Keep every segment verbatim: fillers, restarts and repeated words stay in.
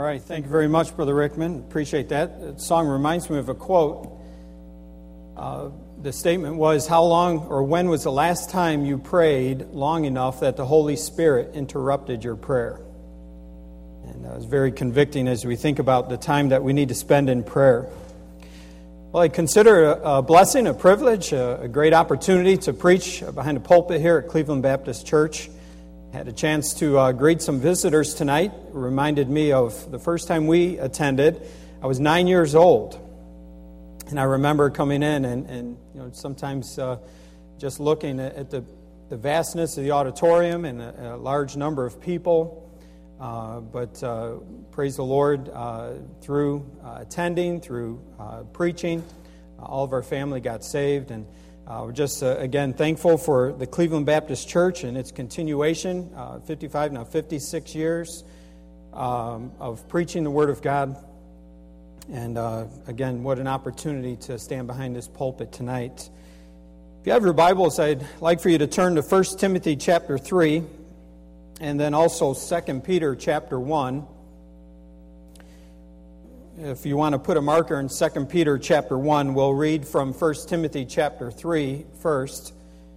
right, thank you very much, Brother Rickman. Appreciate that. That song reminds me of a quote. Uh, the statement was, how long or when was the last time you prayed long enough that the Holy Spirit interrupted your prayer? And that was very convicting as we think about the time that we need to spend in prayer. Well, I consider it a blessing, a privilege, a great opportunity to preach behind a pulpit here at Cleveland Baptist Church. Had a chance to uh, greet some visitors tonight. It reminded me of the first time we attended. I was nine years old. And I remember coming in and, and you know, sometimes uh, just looking at, at the, the vastness of the auditorium and a, a large number of people. Uh, but uh, praise the Lord, uh, through uh, attending, through uh, preaching, uh, all of our family got saved. And uh, we're just, uh, again, thankful for the Cleveland Baptist Church and its continuation, uh, fifty-five, now fifty-six years um, of preaching the Word of God. And uh, again, what an opportunity to stand behind this pulpit tonight. If you have your Bibles, I'd like for you to turn to First Timothy chapter three, and then also Second Peter chapter one. If you want to put a marker in Second Peter chapter one, we'll read from First Timothy chapter three first.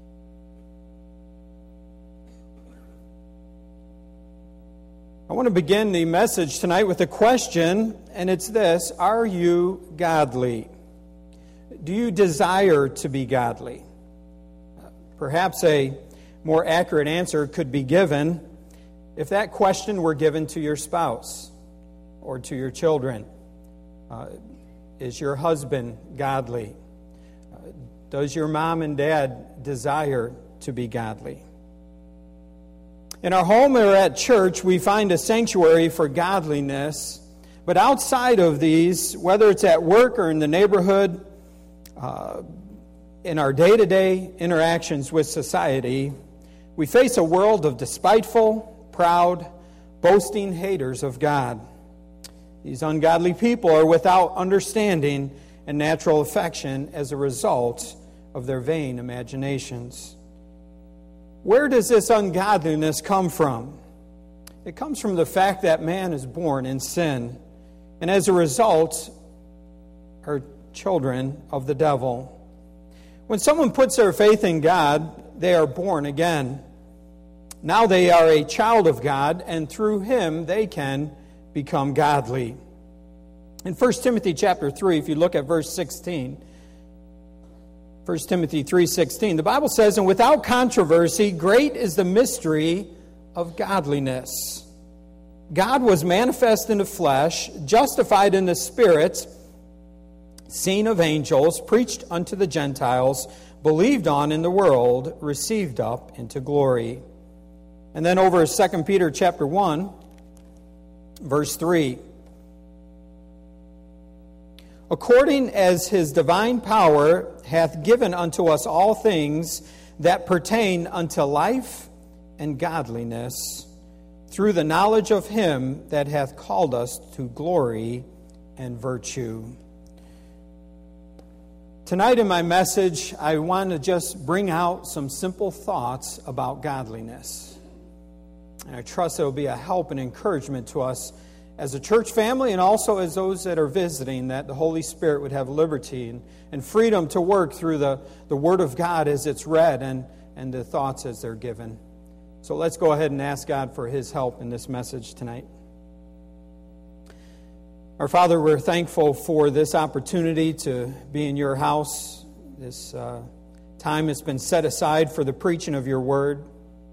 I want to begin the message tonight with a question, and it's this: are you godly? Do you desire to be godly? Perhaps a more accurate answer could be given if that question were given to your spouse or to your children. Uh, is your husband godly? Uh, does your mom and dad desire to be godly? In our home or at church, we find a sanctuary for godliness. But outside of these, whether it's at work or in the neighborhood, uh, in our day-to-day interactions with society, we face a world of despiteful, proud, boasting haters of God. These ungodly people are without understanding and natural affection as a result of their vain imaginations. Where does this ungodliness come from? It comes from the fact that man is born in sin, and as a result, are children of the devil. When someone puts their faith in God, they are born again. Now they are a child of God, and through Him they can become godly. In First Timothy chapter three, if you look at verse sixteen, First Timothy three sixteen, the Bible says, "And without controversy, great is the mystery of godliness. God was manifest in the flesh, justified in the Spirit, seen of angels, preached unto the Gentiles, believed on in the world, received up into glory." And then over Second Peter chapter one, verse three. "According as His divine power hath given unto us all things that pertain unto life and godliness, through the knowledge of Him that hath called us to glory and virtue." Tonight in my message, I want to just bring out some simple thoughts about godliness. And I trust it will be a help and encouragement to us as a church family and also as those that are visiting, that the Holy Spirit would have liberty and, and freedom to work through the, the Word of God as it's read and, and the thoughts as they're given. So let's go ahead and ask God for His help in this message tonight. Our Father, we're thankful for this opportunity to be in Your house. This uh, time has been set aside for the preaching of Your Word.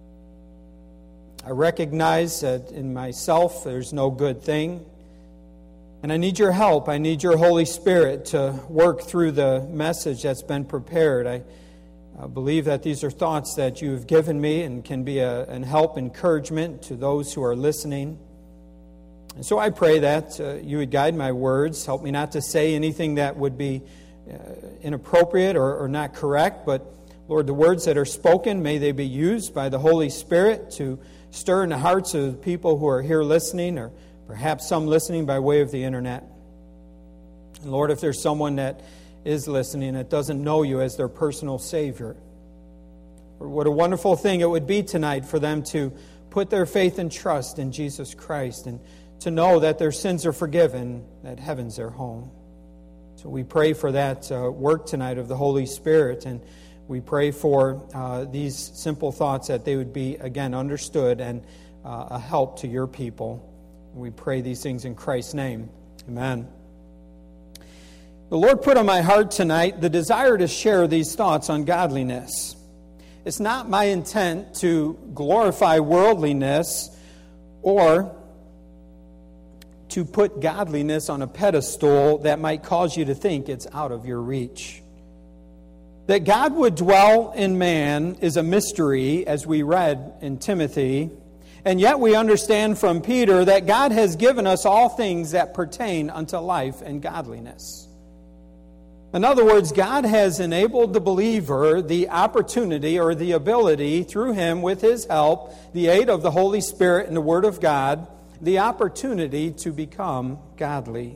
I recognize that in myself there's no good thing. And I need Your help. I need Your Holy Spirit to work through the message that's been prepared. I, I believe that these are thoughts that You have given me and can be a, an help, encouragement to those who are listening. And so I pray that uh, You would guide my words. Help me not to say anything that would be uh, inappropriate or, or not correct. But Lord, the words that are spoken, may they be used by the Holy Spirit to stir in the hearts of people who are here listening, or perhaps some listening by way of the internet. And Lord, if there's someone that is listening that doesn't know You as their personal Savior, what a wonderful thing it would be tonight for them to put their faith and trust in Jesus Christ and to know that their sins are forgiven, that heaven's their home. So we pray for that uh, work tonight of the Holy Spirit, and we pray for uh, these simple thoughts that they would be, again, understood and uh, a help to your people. We pray these things in Christ's name. Amen. The Lord put on my heart tonight the desire to share these thoughts on godliness. It's not my intent to glorify worldliness or to put godliness on a pedestal that might cause you to think it's out of your reach. That God would dwell in man is a mystery, as we read in Timothy, and yet we understand from Peter that God has given us all things that pertain unto life and godliness. In other words, God has enabled the believer the opportunity or the ability through him with his help, the aid of the Holy Spirit and the Word of God, the opportunity to become godly.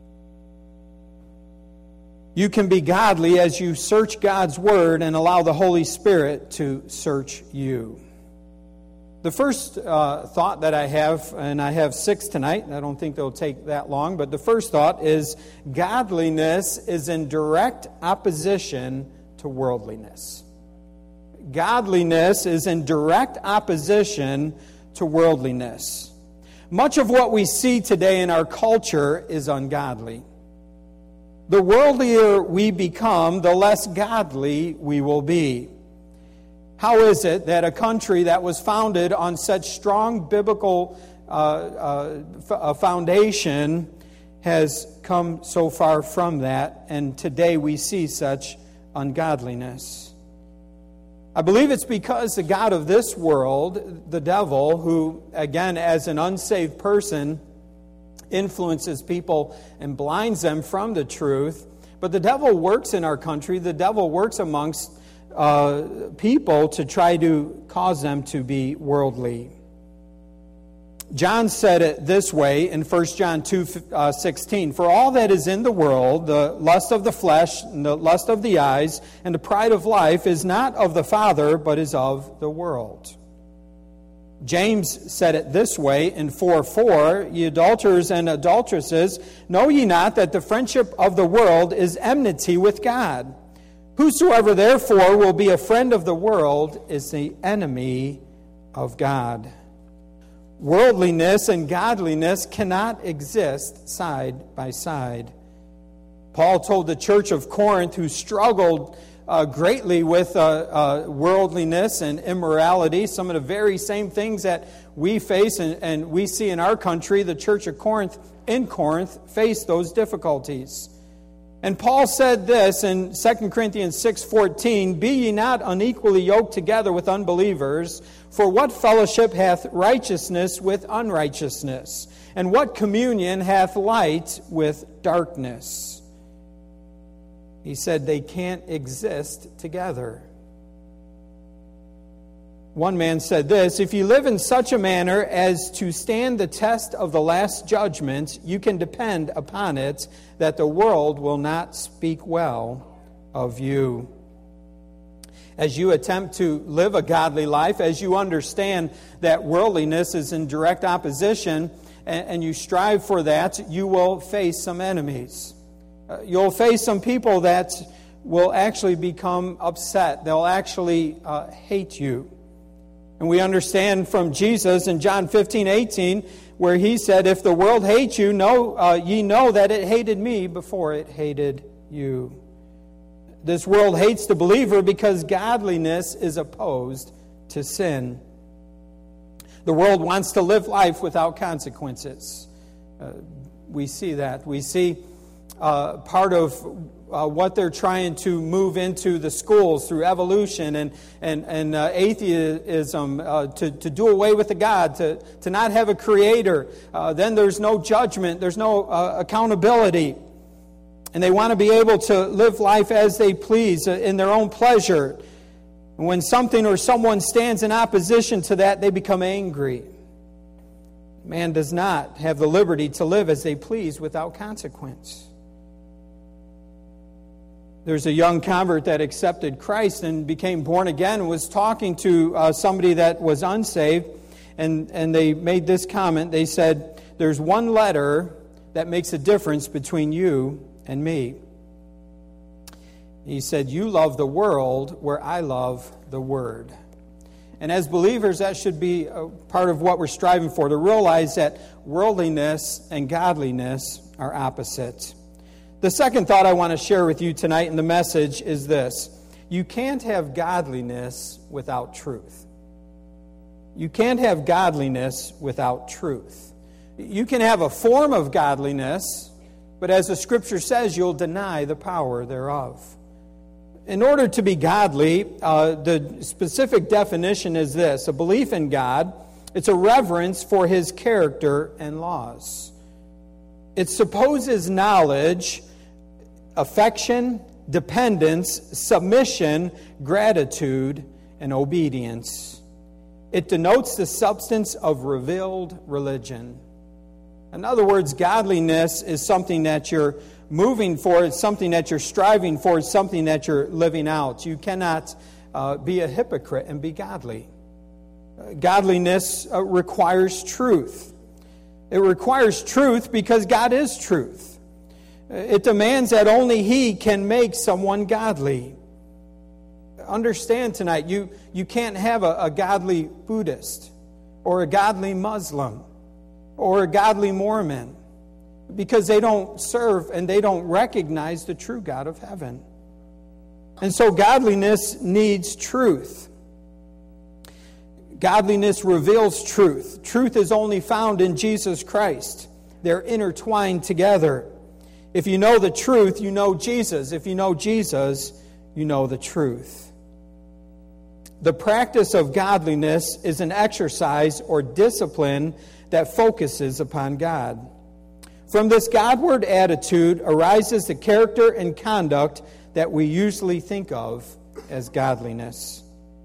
You can be godly as you search God's Word and allow the Holy Spirit to search you. The first uh, thought that I have, and I have six tonight, and I don't think they'll take that long, but the first thought is godliness is in direct opposition to worldliness. Godliness is in direct opposition to worldliness. Much of what we see today in our culture is ungodly. The worldlier we become, the less godly we will be. How is it that a country that was founded on such strong biblical uh, uh, f- foundation has come so far from that, and today we see such ungodliness? I believe it's because the God of this world, the devil, who, again, as an unsaved person, influences people and blinds them from the truth. But the devil works in our country. The devil works amongst uh, people to try to cause them to be worldly. John said it this way in First John two sixteen, "For all that is in the world, the lust of the flesh, and the lust of the eyes, and the pride of life, is not of the Father, but is of the world." James said it this way in four four, "Ye adulterers and adulteresses, know ye not that the friendship of the world is enmity with God? Whosoever therefore will be a friend of the world is the enemy of God." Worldliness and godliness cannot exist side by side. Paul told the church of Corinth, who struggled uh, greatly with uh, uh, worldliness and immorality, some of the very same things that we face and, and we see in our country, the church of Corinth, in Corinth, faced those difficulties. And Paul said this in Second Corinthians six fourteen, "Be ye not unequally yoked together with unbelievers, for what fellowship hath righteousness with unrighteousness? And what communion hath light with darkness?" He said they can't exist together. One man said this, "If you live in such a manner as to stand the test of the last judgment, you can depend upon it that the world will not speak well of you." As you attempt to live a godly life, as you understand that worldliness is in direct opposition, and, and you strive for that, you will face some enemies. Uh, you'll face some people that will actually become upset. They'll actually uh, hate you. And we understand from Jesus in John fifteen eighteen, where he said, "If the world hates you, know, uh, ye know that it hated me before it hated you." This world hates the believer because godliness is opposed to sin. The world wants to live life without consequences. Uh, we see that. We see uh, part of uh, what they're trying to move into the schools through evolution and and, and uh, atheism, uh, to, to do away with the God, to, to not have a creator. Uh, then there's no judgment. There's no uh, accountability. And they want to be able to live life as they please, in their own pleasure. And when something or someone stands in opposition to that, they become angry. Man does not have the liberty to live as they please without consequence. There's a young convert that accepted Christ and became born again and was talking to uh, somebody that was unsaved. And, and they made this comment. They said, there's one letter that makes a difference between you and me. He said, you love the world where I love the Word. And as believers, that should be a part of what we're striving for, to realize that worldliness and godliness are opposite. The second thought I want to share with you tonight in the message is this. You can't have godliness without truth. You can't have godliness without truth. You can have a form of godliness, but as the Scripture says, you'll deny the power thereof. In order to be godly, uh, the specific definition is this. A belief in God, it's a reverence for His character and laws. It supposes knowledge, affection, dependence, submission, gratitude, and obedience. It denotes the substance of revealed religion. In other words, godliness is something that you're moving for, it's something that you're striving for, it's something that you're living out. You cannot uh, be a hypocrite and be godly. Uh, godliness uh, requires truth. It requires truth because God is truth. It demands that only He can make someone godly. Understand tonight, you, you can't have a, a godly Buddhist or a godly Muslim or a godly Mormon because they don't serve and they don't recognize the true God of heaven. And so godliness needs truth. Godliness reveals truth. Truth is only found in Jesus Christ. They're intertwined together. If you know the truth, you know Jesus. If you know Jesus, you know the truth. The practice of godliness is an exercise or discipline that focuses upon God. From this Godward attitude arises the character and conduct that we usually think of as godliness.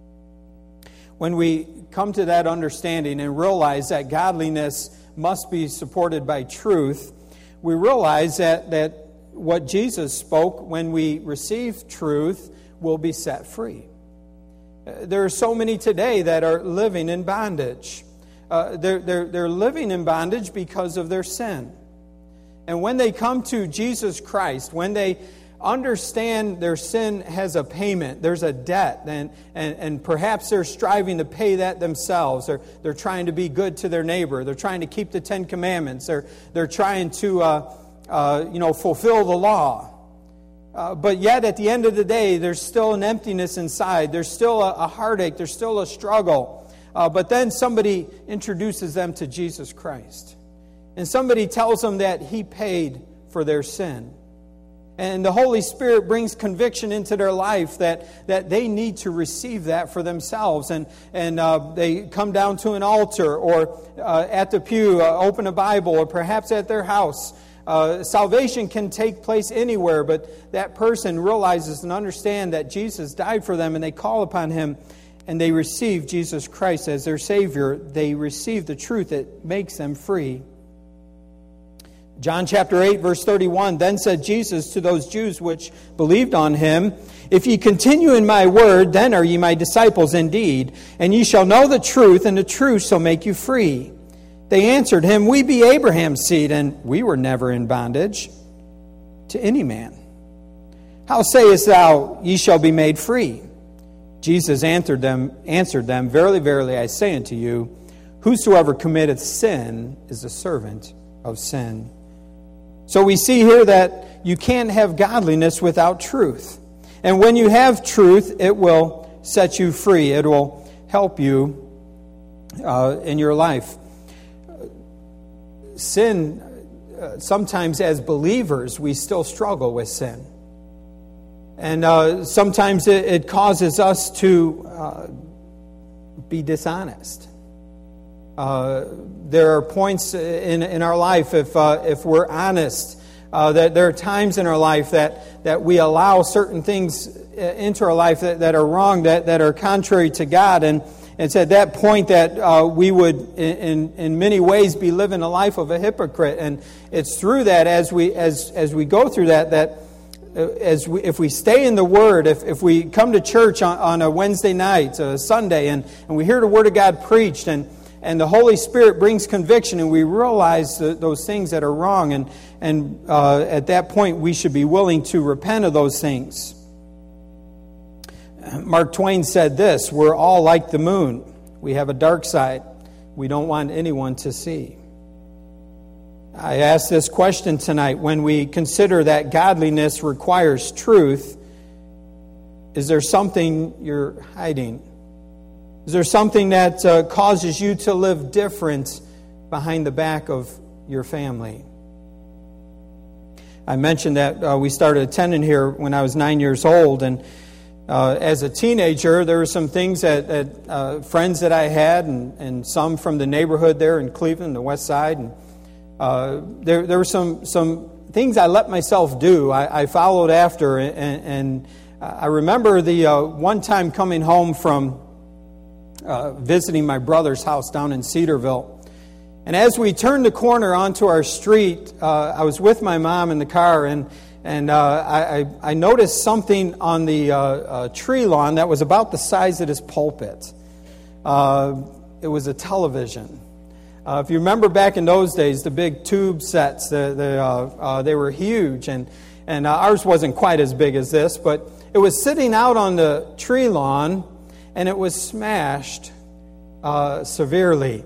When we come to that understanding and realize that godliness must be supported by truth, we realize that, that what Jesus spoke when we receive truth will be set free. There are so many today that are living in bondage. Uh, they're, they're, they're living in bondage because of their sin. And when they come to Jesus Christ, when they understand their sin has a payment, there's a debt, and, and, and perhaps they're striving to pay that themselves. They're, they're trying to be good to their neighbor. They're trying to keep the Ten Commandments. They're, they're trying to uh, uh, you know, fulfill the law. Uh, but yet, at the end of the day, there's still an emptiness inside. There's still a, a heartache. There's still a struggle. Uh, but then somebody introduces them to Jesus Christ. And somebody tells them that He paid for their sin. And the Holy Spirit brings conviction into their life that, that they need to receive that for themselves. And, and uh, they come down to an altar or uh, at the pew, uh, open a Bible, or perhaps at their house. Uh, salvation can take place anywhere, but that person realizes and understands that Jesus died for them, and they call upon Him, and they receive Jesus Christ as their Savior. They receive the truth that makes them free. John chapter eight, verse thirty-one, then said Jesus to those Jews which believed on Him, if ye continue in my word, then are ye my disciples indeed, and ye shall know the truth, and the truth shall make you free. They answered Him, we be Abraham's seed, and we were never in bondage to any man. How sayest thou, ye shall be made free? Jesus answered them, answered them, verily, verily, I say unto you, whosoever committeth sin is a servant of sin. So we see here that you can't have godliness without truth. And when you have truth, it will set you free. It will help you uh, in your life. Sin, uh, sometimes as believers, we still struggle with sin. And uh, sometimes it, it causes us to uh, be dishonest. Uh, there are points in in our life, if uh, if we're honest, uh, that there are times in our life that, that we allow certain things into our life that, that are wrong, that, that are contrary to God. And it's at that point that uh, we would, in, in many ways, be living a life of a hypocrite. And it's through that, as we as as we go through that, that as we, if we stay in the Word, if, if we come to church on, on a Wednesday night, a Sunday, and, and we hear the Word of God preached, and and the Holy Spirit brings conviction, and we realize the, those things that are wrong, and, and uh, at that point we should be willing to repent of those things. Mark Twain said this, "We're all like the moon. We have a dark side we don't want anyone to see." I ask this question tonight: when we consider that godliness requires truth, is there something you're hiding? Is there something that uh, causes you to live different behind the back of your family? I mentioned that uh, we started attending here when I was nine years old, and uh, as a teenager, there were some things that, that uh, friends that I had, and, and some from the neighborhood there in Cleveland, the west side, and uh, there there were some some things I let myself do. I, I followed after, and, and I remember the uh, one time coming home from uh, visiting my brother's house down in Cedarville. And as we turned the corner onto our street, uh, I was with my mom in the car, and and uh, I, I noticed something on the uh, uh, tree lawn that was about the size of this pulpit. Uh, it was a television. Uh, if you remember back in those days, the big tube sets, the, the, uh, uh, they were huge, and, and uh, ours wasn't quite as big as this, but it was sitting out on the tree lawn, and it was smashed uh, severely.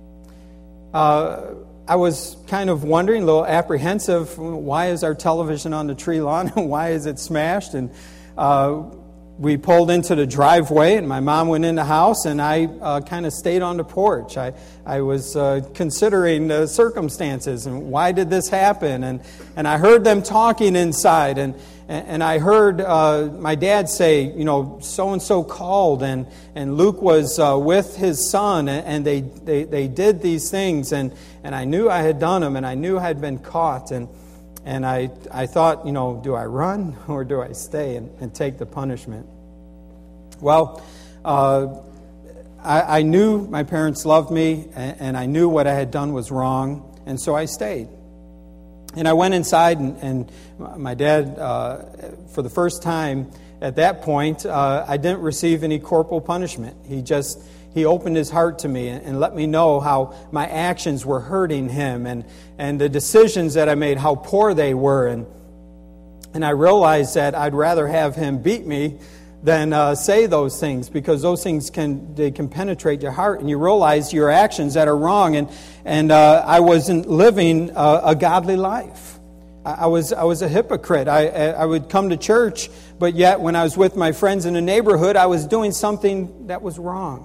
Uh, I was kind of wondering, a little apprehensive, why is our television on the tree lawn? Why is it smashed? And uh, we pulled into the driveway, and my mom went in the house, and I uh, kind of stayed on the porch. I, I was uh, considering the circumstances and why did this happen? And, and I heard them talking inside, and And I heard uh, my dad say, you know, so-and-so called, and, and Luke was uh, with his son, and they, they, they did these things, and, and I knew I had done them, and I knew I had been caught, and and I I thought, you know, do I run or do I stay and, and take the punishment? Well, uh, I, I knew my parents loved me, and, and I knew what I had done was wrong, and so I stayed. And I went inside, and, and my dad, uh, for the first time at that point, uh, I didn't receive any corporal punishment. He just, he opened his heart to me and, and let me know how my actions were hurting him, and, and the decisions that I made, how poor they were. And, and I realized that I'd rather have him beat me than uh, say those things, because those things can they can penetrate your heart, and you realize your actions that are wrong. And and uh, I wasn't living uh, a godly life. I, I was I was a hypocrite. I I would come to church, but yet when I was with my friends in the neighborhood, I was doing something that was wrong.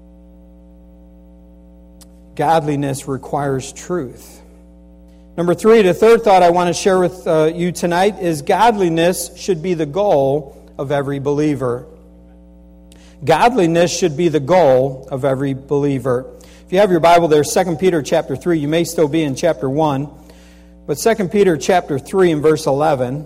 Godliness requires truth. Number three, the third thought I want to share with uh, you tonight is godliness should be the goal of every believer. Godliness should be the goal of every believer. If you have your Bible there, Second Peter chapter three, you may still be in chapter one, but Second Peter chapter three and verse eleven.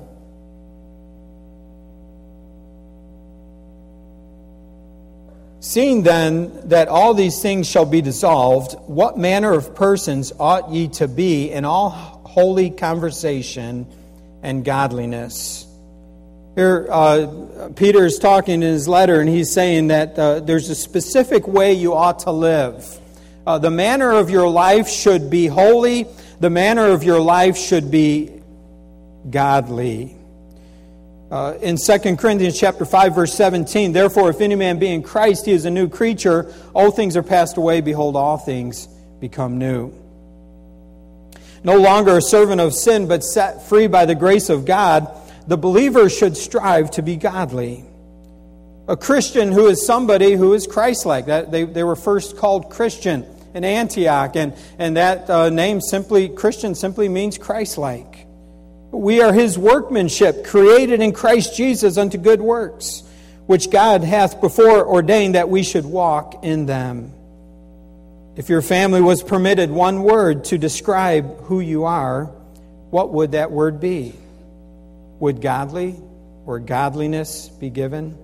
Seeing then that all these things shall be dissolved, what manner of persons ought ye to be in all holy conversation and godliness? Here, uh, Peter is talking in his letter, and he's saying that uh, there's a specific way you ought to live. Uh, the manner of your life should be holy. The manner of your life should be godly. Uh, in Second Corinthians chapter five, verse seventeen, therefore, if any man be in Christ, he is a new creature. Old things are passed away. Behold, all things become new. No longer a servant of sin, but set free by the grace of God, the believer should strive to be godly. A Christian who is somebody who is Christ-like. That they, they were first called Christian in Antioch, and, and that uh, name simply, Christian, simply means Christ-like. We are His workmanship, created in Christ Jesus unto good works, which God hath before ordained that we should walk in them. If your family was permitted one word to describe who you are, what would that word be? Would godly or godliness be given?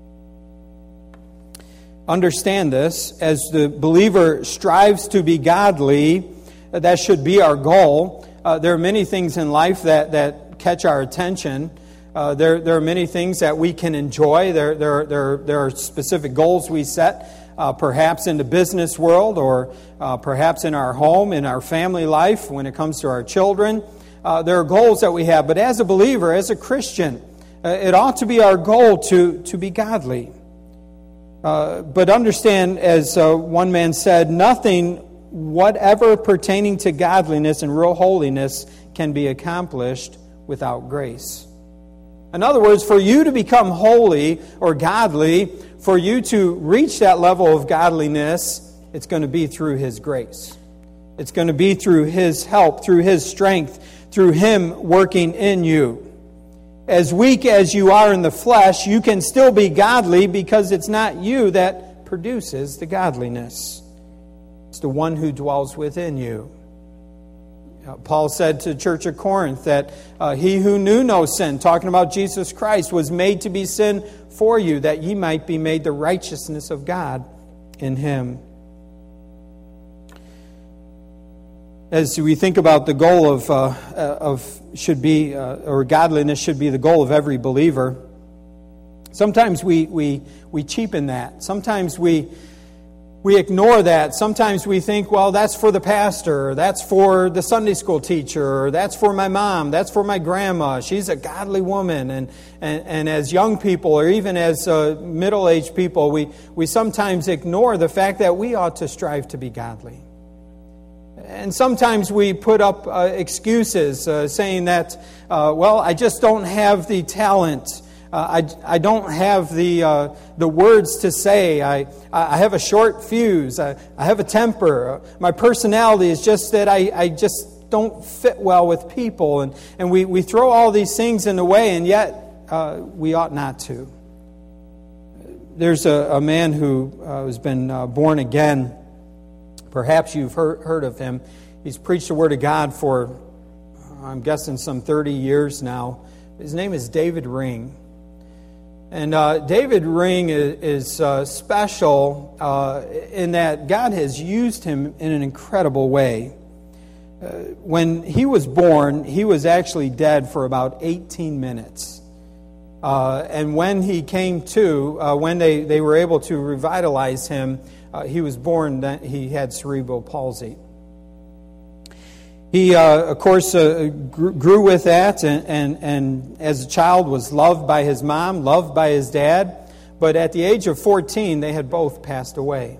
Understand this, as the believer strives to be godly, that should be our goal. Uh, there are many things in life that, that catch our attention. Uh, there, there are many things that we can enjoy. There, there, there, there are specific goals we set. uh, perhaps in the business world or uh, perhaps in our home, in our family life, when it comes to our children. Uh, there are goals that we have. But as a believer, as a Christian, uh, it ought to be our goal to, to be godly. Uh, but understand, as uh, one man said, nothing whatever pertaining to godliness and real holiness can be accomplished without grace. In other words, for you to become holy or godly, for you to reach that level of godliness, it's going to be through His grace. It's going to be through His help, through His strength, through Him working in you. As weak as you are in the flesh, you can still be godly because it's not you that produces the godliness. It's the one who dwells within you. Paul said to the church of Corinth that uh, he who knew no sin, talking about Jesus Christ, was made to be sin for you, that ye might be made the righteousness of God in Him. As we think about the goal of uh, of should be uh, or godliness should be the goal of every believer, sometimes we we we cheapen that. Sometimes we. We ignore that. Sometimes we think, well, that's for the pastor, or that's for the Sunday school teacher, or that's for my mom, that's for my grandma. She's a godly woman. And and, and as young people, or even as uh, middle-aged people, we, we sometimes ignore the fact that we ought to strive to be godly. And sometimes we put up uh, excuses uh, saying that, uh, well, I just don't have the talent. Uh, I, I don't have the uh, the words to say. I I have a short fuse. I, I have a temper. My personality is just that I, I just don't fit well with people. And, and we, we throw all these things in the way, and yet uh, we ought not to. There's a, a man who uh, has been uh, born again. Perhaps you've heard, heard of him. He's preached the Word of God for, I'm guessing, some thirty years now. His name is David Ring. And uh, David Ring is, is uh, special uh, in that God has used him in an incredible way. Uh, when he was born, he was actually dead for about eighteen minutes. Uh, and when he came to, uh, when they, they were able to revitalize him, uh, he was born, that he had cerebral palsy. He, uh, of course, uh, grew with that, and, and, and as a child was loved by his mom, loved by his dad. But at the age of fourteen, they had both passed away.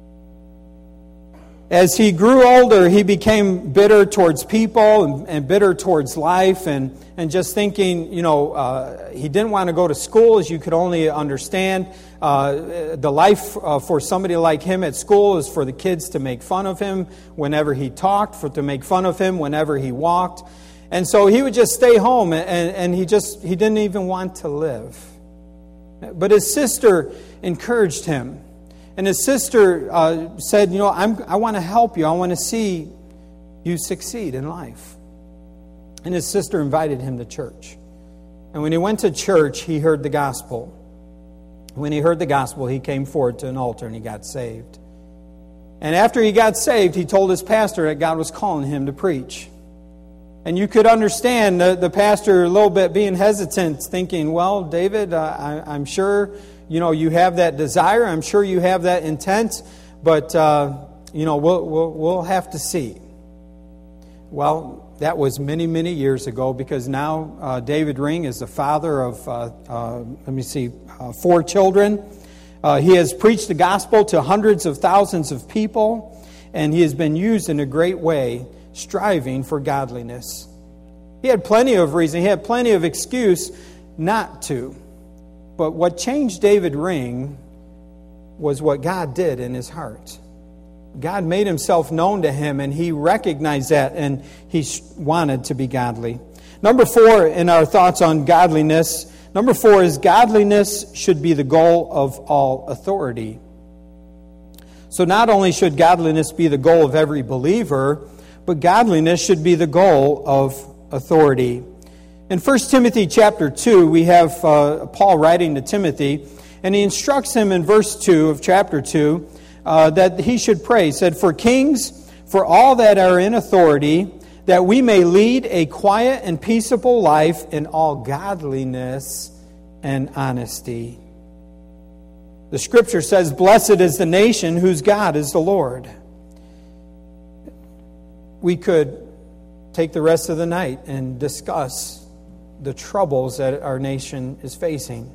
As he grew older, he became bitter towards people and, and bitter towards life, and, and just thinking, you know, uh, he didn't want to go to school, as you could only understand. Uh, the life uh, for somebody like him at school is for the kids to make fun of him whenever he talked, for to make fun of him whenever he walked. And so he would just stay home, and, and he just he didn't even want to live. But his sister encouraged him. And his sister uh, said, you know, I'm, I want to help you. I want to see you succeed in life. And his sister invited him to church. And when he went to church, he heard the gospel. When he heard the gospel, he came forward to an altar and he got saved. And after he got saved, he told his pastor that God was calling him to preach. And you could understand the, the pastor a little bit being hesitant, thinking, well, David, uh, I, I'm sure... You know, you have that desire. I'm sure you have that intent, but uh, you know, we'll, we'll we'll have to see. Well, that was many many years ago, because now uh, David Ring is the father of uh, uh, let me see, uh, four children. Uh, he has preached the gospel to hundreds of thousands of people, and he has been used in a great way, striving for godliness. He had plenty of reason. He had plenty of excuse not to. But what changed David Ring was what God did in his heart. God made himself known to him, and he recognized that, and he wanted to be godly. Number four in our thoughts on godliness, number four is godliness should be the goal of all authority. So not only should godliness be the goal of every believer, but godliness should be the goal of authority. In First Timothy chapter two, we have uh, Paul writing to Timothy, and he instructs him in verse two of chapter two uh, that he should pray. He said, "For kings, for all that are in authority, that we may lead a quiet and peaceable life in all godliness and honesty." The Scripture says, "Blessed is the nation whose God is the Lord." We could take the rest of the night and discuss the troubles that our nation is facing.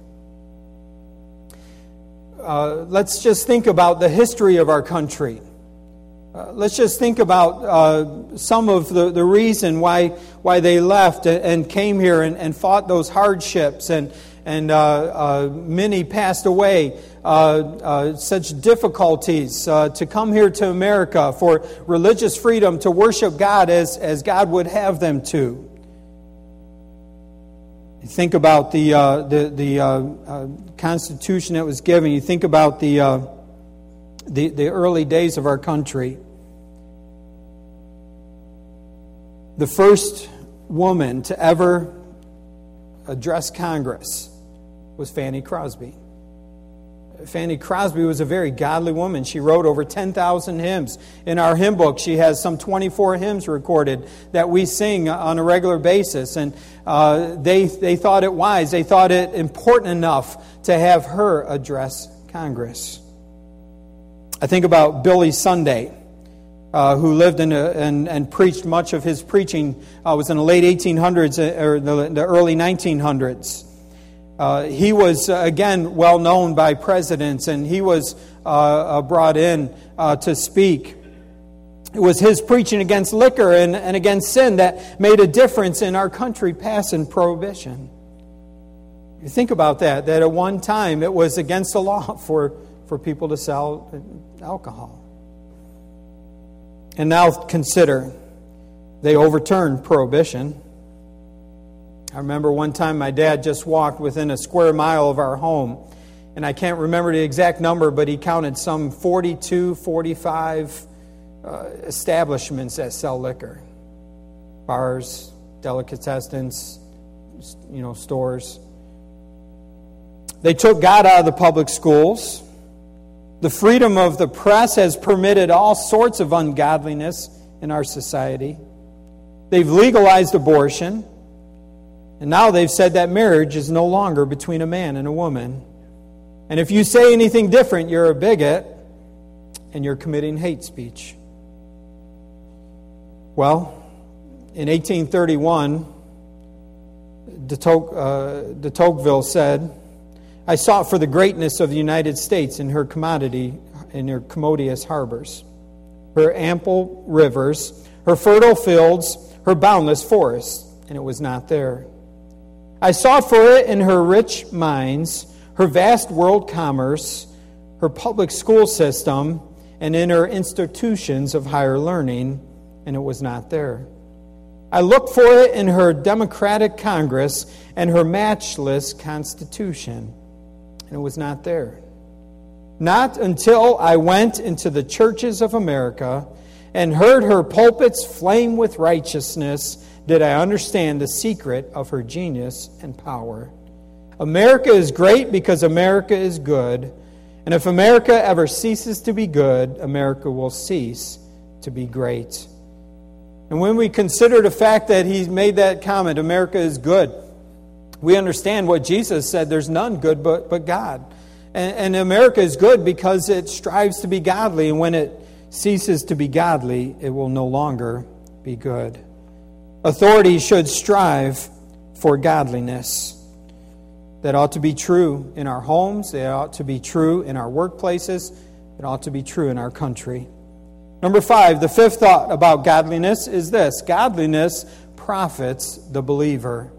Uh, let's just think about the history of our country. Uh, let's just think about uh, some of the, the reason why why they left and, and came here and, and fought those hardships, and and uh, uh, many passed away. Uh, uh, such difficulties uh, to come here to America for religious freedom, to worship God as as God would have them to. You think about the uh, the the uh, uh, Constitution that was given. You think about the. Uh, The, the early days of our country. The first woman to ever address Congress was Fanny Crosby. Fanny Crosby was a very godly woman. She wrote over ten thousand hymns. In our hymn book, she has some twenty-four hymns recorded that we sing on a regular basis. And uh, they, they thought it wise, they thought it important enough to have her address Congress. I think about Billy Sunday, uh, who lived in a, and, and preached much of his preaching uh, was in the late eighteen hundreds or the, the early nineteen hundreds. Uh, he was, uh, again, well known by presidents, and he was uh, uh, brought in uh, to speak. It was his preaching against liquor and, and against sin that made a difference in our country passing prohibition. You think about that, that at one time it was against the law for for people to sell alcohol. And now consider, they overturned prohibition. I remember one time my dad just walked within a square mile of our home, and I can't remember the exact number, but he counted some forty-two, forty-five uh, establishments that sell liquor. Bars, delicatessens, you know, stores. They took God out of the public schools. The freedom of the press has permitted all sorts of ungodliness in our society. They've legalized abortion. And now they've said that marriage is no longer between a man and a woman. And if you say anything different, you're a bigot and you're committing hate speech. Well, in eighteen thirty-one, de Tocqueville, uh, de Tocqueville said, "I sought for the greatness of the United States in her commodity, in her commodious harbors, her ample rivers, her fertile fields, her boundless forests, and it was not there. I sought for it in her rich mines, her vast world commerce, her public school system, and in her institutions of higher learning, and it was not there. I looked for it in her democratic Congress and her matchless Constitution, and it was not there. Not until I went into the churches of America and heard her pulpits flame with righteousness did I understand the secret of her genius and power. America is great because America is good, and if America ever ceases to be good, America will cease to be great." And when we consider the fact that he made that comment, America is good, we understand what Jesus said, there's none good but, but God. And, and America is good because it strives to be godly, and when it ceases to be godly, it will no longer be good. Authority should strive for godliness. That ought to be true in our homes, it ought to be true in our workplaces, it ought to be true in our country. Number five, the fifth thought about godliness is this: godliness profits the believer.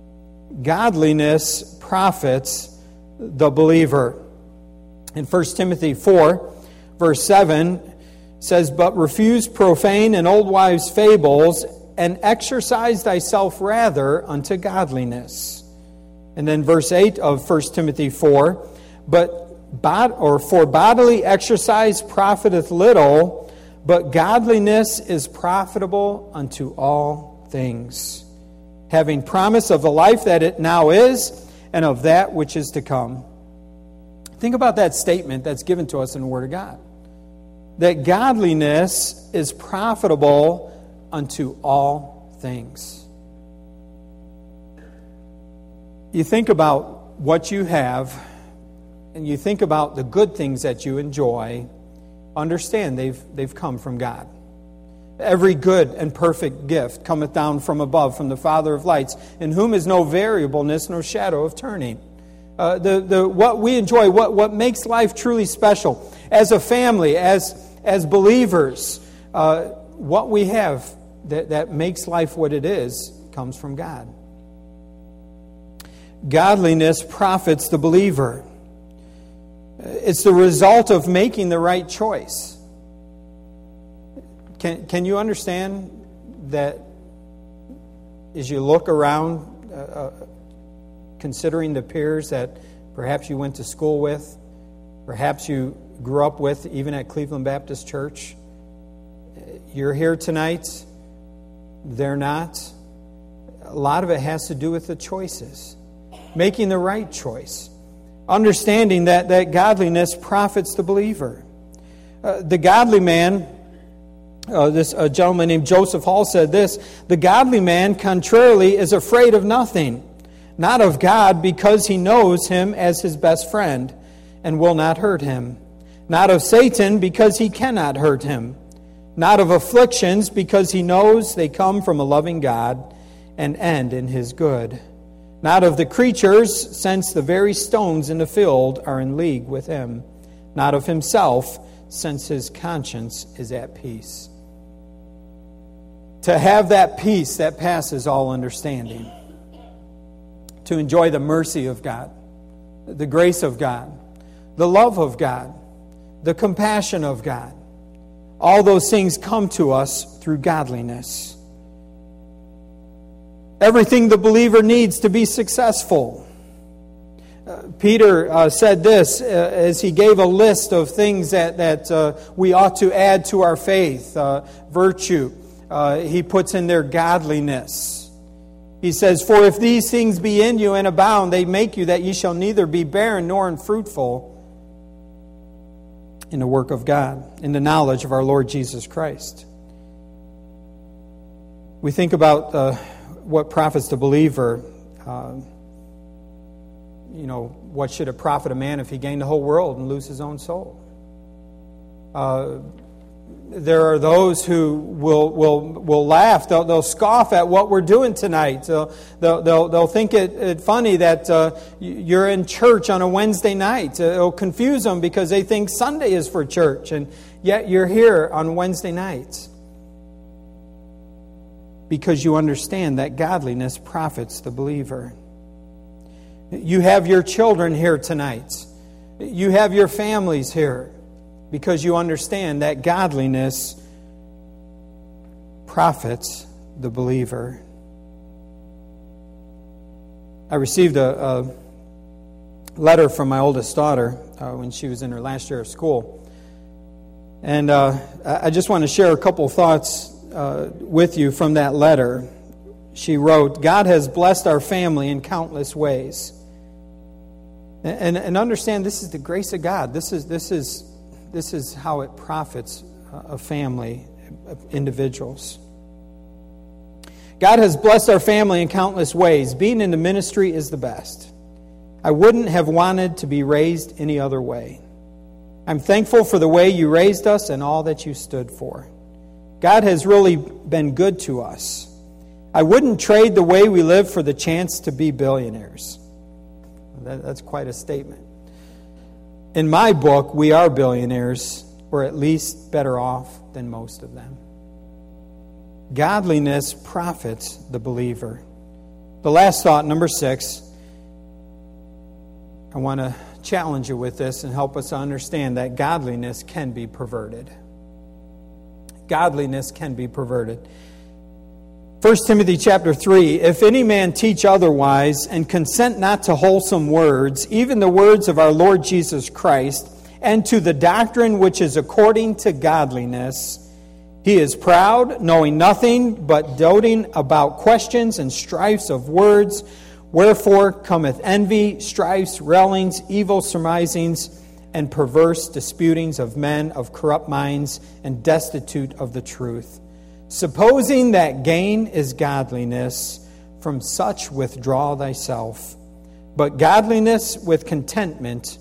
Godliness profits the believer. In First Timothy four, verse seven, says, "But refuse profane and old wives' fables, and exercise thyself rather unto godliness." And then verse eight of First Timothy four, "But bod- or for bodily exercise profiteth little, but godliness is profitable unto all things, having promise of the life that it now is, and of that which is to come." Think about that statement that's given to us in the Word of God. That godliness is profitable unto all things. You think about what you have and you think about the good things that you enjoy, understand they've, they've come from God. Every good and perfect gift cometh down from above, from the Father of lights, in whom is no variableness, no shadow of turning. Uh, the, the, what we enjoy, what, what makes life truly special, as a family, as, as believers, uh, what we have that, that makes life what it is comes from God. Godliness profits the believer. It's the result of making the right choice. Can, can you understand that as you look around, uh, considering the peers that perhaps you went to school with, perhaps you grew up with, even at Cleveland Baptist Church, you're here tonight, they're not. A lot of it has to do with the choices, making the right choice, understanding that, that godliness profits the believer. Uh, the godly man, uh, this a gentleman named Joseph Hall said this, the godly man, contrarily, is afraid of nothing, not of God, because he knows him as his best friend and will not hurt him. Not of Satan, because he cannot hurt him. Not of afflictions, because he knows they come from a loving God and end in his good. Not of the creatures, since the very stones in the field are in league with him. Not of himself, since his conscience is at peace. To have that peace that passes all understanding. To enjoy the mercy of God, the grace of God, the love of God, the compassion of God. All those things come to us through godliness. Everything the believer needs to be successful. Uh, Peter uh, said this uh, as he gave a list of things that, that uh, we ought to add to our faith. Uh, virtue. Uh, he puts in there godliness. He says, for if these things be in you and abound, they make you that ye shall neither be barren nor unfruitful in the work of God, in the knowledge of our Lord Jesus Christ. We think about uh, what profits the believer. Uh, you know, what should it profit a man if he gained the whole world and lose his own soul? Uh, there are those who will will will laugh. They'll, they'll scoff at what we're doing tonight. They'll they'll they'll, they'll think it, it funny that uh, you're in church on a Wednesday night. It'll confuse them because they think Sunday is for church, and yet you're here on Wednesday nights because you understand that godliness profits the believer. You have your children here tonight. You have your families here. Because you understand that godliness profits the believer. I received a, a letter from my oldest daughter uh, when she was in her last year of school. And uh, I just want to share a couple thoughts uh, with you from that letter. She wrote, God has blessed our family in countless ways. And, and understand this is the grace of God. This is this is This is how it profits a family, individuals. God has blessed our family in countless ways. Being in the ministry is the best. I wouldn't have wanted to be raised any other way. I'm thankful for the way you raised us and all that you stood for. God has really been good to us. I wouldn't trade the way we live for the chance to be billionaires. That, that's quite a statement. In my book, we are billionaires, or at least better off than most of them. Godliness profits the believer. The last thought, number six, I want to challenge you with this and help us understand that godliness can be perverted. Godliness can be perverted. First Timothy chapter three, if any man teach otherwise and consent not to wholesome words, even the words of our Lord Jesus Christ, and to the doctrine which is according to godliness, he is proud, knowing nothing, but doting about questions and strifes of words, wherefore cometh envy, strifes, railings, evil surmisings, and perverse disputings of men of corrupt minds and destitute of the truth. Supposing that gain is godliness, from such withdraw thyself. But godliness with contentment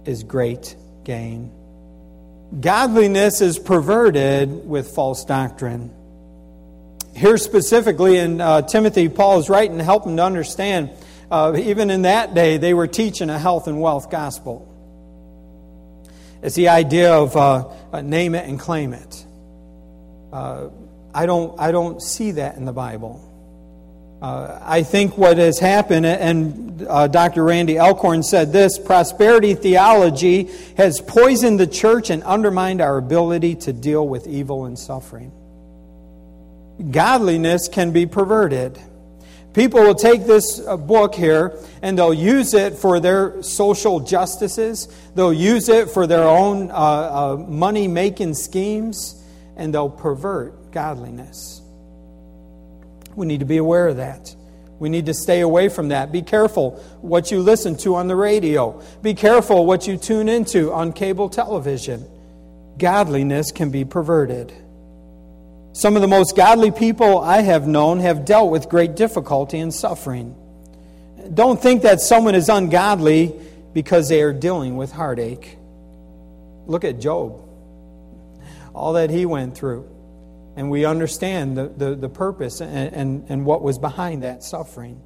is great gain. Godliness is perverted with false doctrine. Here specifically in uh, Timothy, Paul is writing to help him to understand, uh, even in that day, they were teaching a health and wealth gospel. It's the idea of uh, uh, name it and claim it. Uh, I don't, I don't see that in the Bible. Uh, I think what has happened, and uh, Doctor Randy Elkhorn said this, prosperity theology has poisoned the church and undermined our ability to deal with evil and suffering. Godliness can be perverted. People will take this book here and they'll use it for their social justices. They'll use it for their own uh, uh, money-making schemes, and they'll pervert godliness. We need to be aware of that. We need to stay away from that. Be careful what you listen to on the radio. Be careful what you tune into on cable television. Godliness can be perverted. Some of the most godly people I have known have dealt with great difficulty and suffering. Don't think that someone is ungodly because they are dealing with heartache. Look at Job. All that he went through. And we understand the, the, the purpose and, and, and what was behind that suffering.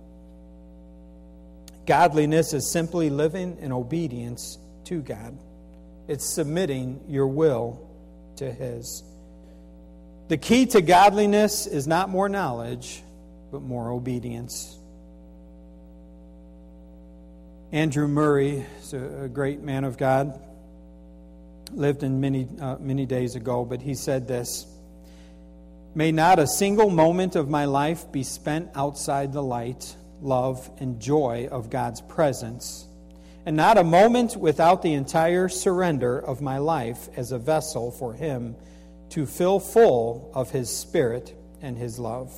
Godliness is simply living in obedience to God. It's submitting your will to His. The key to godliness is not more knowledge, but more obedience. Andrew Murray is a great man of God. Lived in many, uh, many days ago, but he said this: may not a single moment of my life be spent outside the light, love, and joy of God's presence, and not a moment without the entire surrender of my life as a vessel for Him to fill full of His Spirit and His love.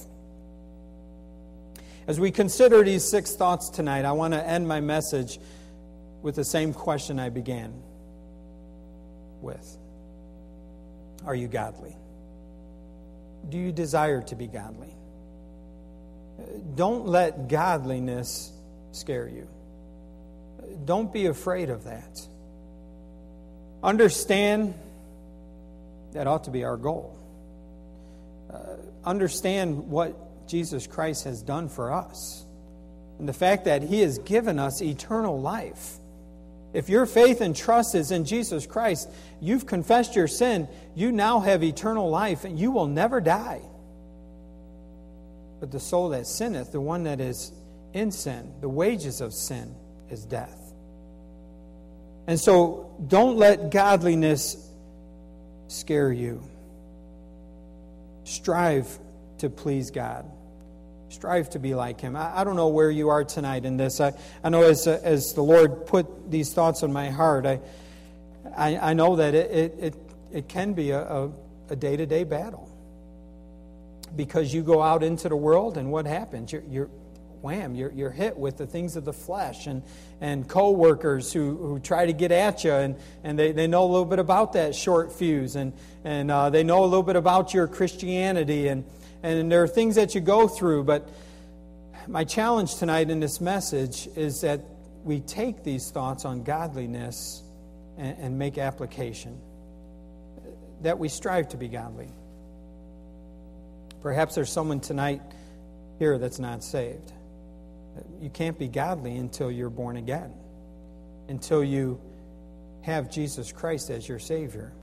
As we consider these six thoughts tonight, I want to end my message with the same question I began with. Are you godly? Do you desire to be godly? Don't let godliness scare you. Don't be afraid of that. Understand that ought to be our goal. Uh, understand what Jesus Christ has done for us. And the fact that He has given us eternal life. If your faith and trust is in Jesus Christ, you've confessed your sin, you now have eternal life, and you will never die. But the soul that sinneth, the one that is in sin, the wages of sin is death. And so don't let godliness scare you. Strive to please God. Strive to be like Him. I, I don't know where you are tonight in this. I, I know as uh, as the Lord put these thoughts on my heart, I I, I know that it, it, it, it can be a, a, a day-to-day battle. Because you go out into the world and what happens? You're, you're wham, you're, you're hit with the things of the flesh and, and co-workers who, who try to get at you, and, and they, they know a little bit about that short fuse, and, and uh, they know a little bit about your Christianity, and, and there are things that you go through. But my challenge tonight in this message is that we take these thoughts on godliness and, and make application, that we strive to be godly. Perhaps there's someone tonight here that's not saved. You can't be godly until you're born again, until you have Jesus Christ as your Savior.